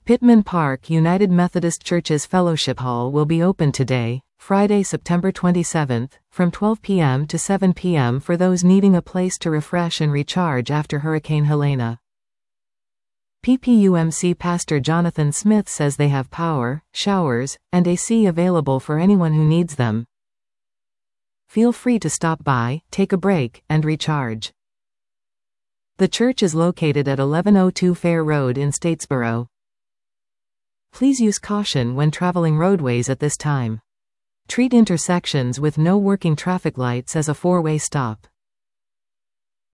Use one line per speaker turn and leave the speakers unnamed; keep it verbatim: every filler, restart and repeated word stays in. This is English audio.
Pittman Park United Methodist Church's Fellowship Hall will be open today, Friday, September twenty-seventh, from twelve p m to seven p m for those needing a place to refresh and recharge after Hurricane Helene. P P U M C Pastor Jonathan Smith says they have power, showers, and A C available for anyone who needs them. Feel free to stop by, take a break, and recharge. The church is located at eleven oh two Fair Road in Statesboro. Please use caution when traveling roadways at this time. Treat intersections with no working traffic lights as a four-way stop.